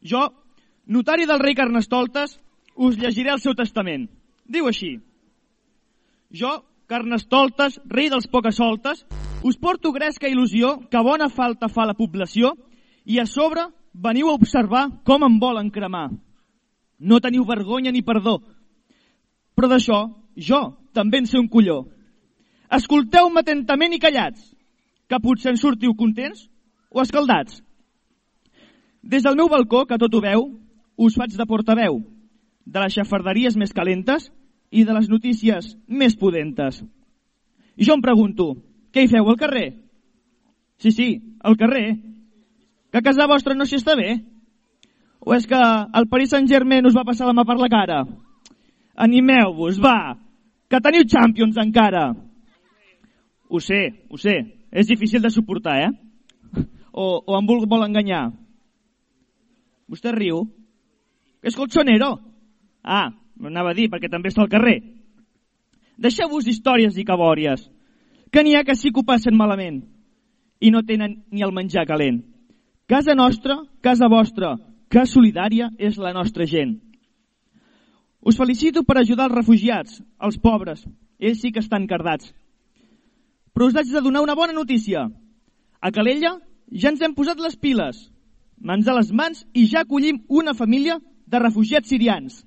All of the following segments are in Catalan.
Jo, notari del rei Carnestoltes, us llegiré el seu testament. Diu així: jo, Carnestoltes, rei dels pocasoltes, us porto gresca il·lusió que bona falta fa la població i a sobre veniu a observar com em volen cremar. No teniu vergonya ni perdó, però d'això jo també en sé un colló. Escolteu-me atentament i callats, que potser en sortiu contents o escaldats. Des del meu balcó, que tot ho veu, us faig de portaveu de les xafarderies més calentes i de les notícies més pudentes. I jo em pregunto, què hi feu al carrer? Sí, al carrer. Que a casa vostra no s'hi està bé? O és que el Paris Saint-Germain us va passar la mà per la cara? Animeu-vos, va, que teniu Champions encara. Ho sé, és difícil de suportar, O em vol enganyar. Vostè riu? És colchonero? Ah, m'anava a dir, perquè també està al carrer. Deixeu-vos històries i cabòries, que n'hi ha que sí que ho passen malament i no tenen ni el menjar calent. Casa nostra, casa vostra, que solidària és la nostra gent. Us felicito per ajudar els refugiats, els pobres. Ells sí que estan cardats. Però us haig de donar una bona notícia. A Calella ja ens hem posat les piles, mans a les mans, i ja acollim una família de refugiats sirians.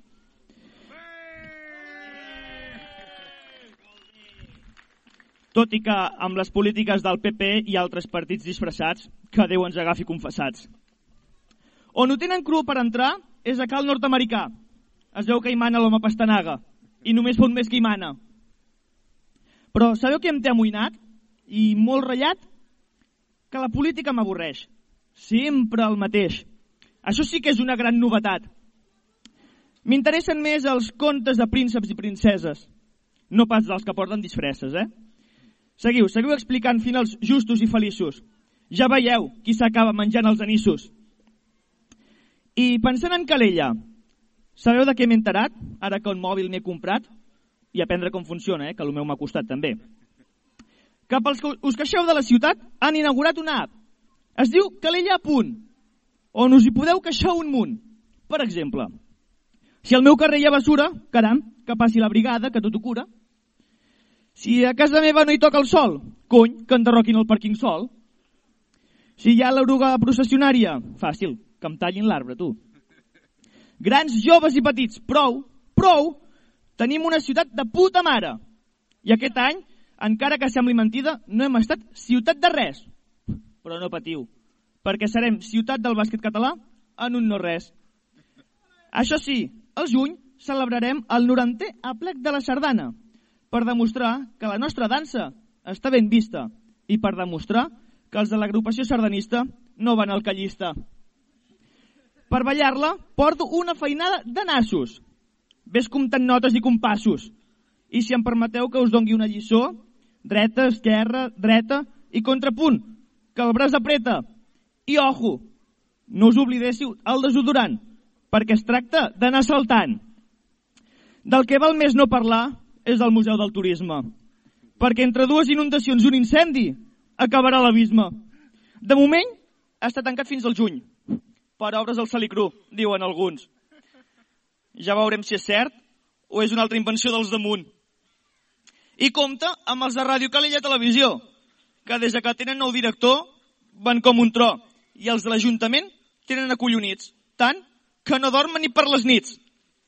Tot i que amb les polítiques del PP i altres partits disfressats, que Déu ens agafi confessats. On ho tenen cru per entrar és a cal nord-americà. Es veu que hi mana l'home pastanaga, i només fa un mes que hi mana. Però sabeu què em té amoïnat i molt ratllat? Que la política m'avorreix. Sempre el mateix. Això sí que és una gran novetat. M'interessen més els contes de prínceps i princeses, no pas dels que porten disfresses, Seguiu explicant finals justos i feliços. Ja veieu qui s'acaba menjant els anissos. I pensant en Calella, sabeu de què m'he enterat, ara que un mòbil m'he comprat? I aprendre com funciona, que el meu m'ha costat també. Que pels que us queixeu de la ciutat han inaugurat una app. Es diu Calella a punt, on us hi podeu queixar un munt. Per exemple, si al meu carrer hi ha bessura, caram, que passi la brigada, que tot ho cura. Si a casa meva no hi toca el sol, cony, que enderroquin el pàrquing sol. Si hi ha l'oruga processionària, fàcil, que em tallin l'arbre, tu. Grans, joves i petits, prou, tenim una ciutat de puta mare. I aquest any, encara que sembli mentida, no hem estat ciutat de res. Però no patiu, perquè serem ciutat del bàsquet català en un no res. Això sí, al juny celebrarem el 90è aplec de la sardana, per demostrar que la nostra dansa està ben vista i per demostrar que els de l'agrupació sardanista no van al callista. Per ballar-la porto una feinada de nassos. Ves comptant notes i compassos. I si em permeteu que us dongui una lliçó, dreta, esquerra, dreta i contrapunt, que el braç apreta. I ojo, no us oblidéssiu el desodorant, perquè es tracta d'anar saltant. Del que val més no parlar és el Museu del Turisme, perquè entre dues inundacions i un incendi acabarà l'abisme. De moment està tancat fins al juny, per obres al Salicru, diuen alguns. Ja veurem si és cert o és una altra invenció dels damunt. I compta amb els de Ràdio Calella Televisió, que des que tenen nou director van com un tro, i els de l'Ajuntament tenen acollonits, tant que no dormen ni per les nits.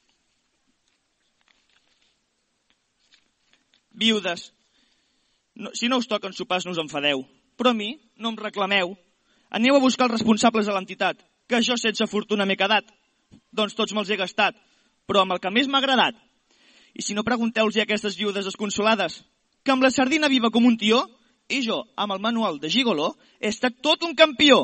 Viudes, si no us toquen sopars no us enfadeu, però a mi no em reclameu. Aneu a buscar els responsables de l'entitat, que jo sense fortuna m'he quedat. Doncs tots me'ls he gastat, però amb el que més m'ha agradat. I si no, pregunteu-los a aquestes viudes desconsolades, que amb la sardina viva com un tió, i jo, amb el manual de gigoló, he estat tot un campió.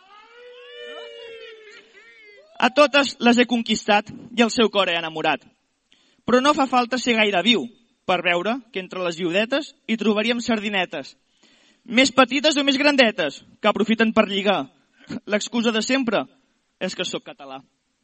A totes les he conquistat i el seu cor he enamorat. Però no fa falta ser gaire viu per veure que entre les viudetes hi trobaríem sardinetes, més petites o més grandetes, que aprofiten per lligar. L'excusa de sempre és que sóc català.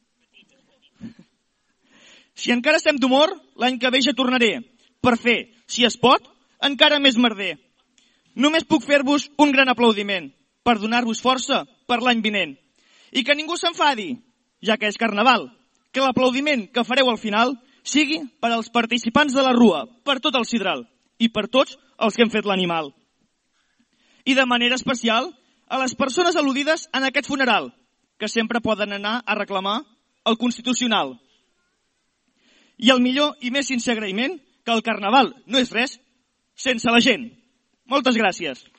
Si encara estem d'humor, l'any que ve ja tornaré, per fer, si es pot, encara més merder. Només puc fer-vos un gran aplaudiment per donar-vos força per l'any vinent. I que ningú s'enfadi, ja que és Carnaval, que l'aplaudiment que fareu al final sigui per als participants de la Rua, per tot el Sidral i per tots els que hem fet l'animal. I de manera especial a les persones al·ludides en aquest funeral, que sempre poden anar a reclamar el Constitucional. I el millor i més sincer agraïment, que el Carnaval no és res sense la gent. Moltes gràcies.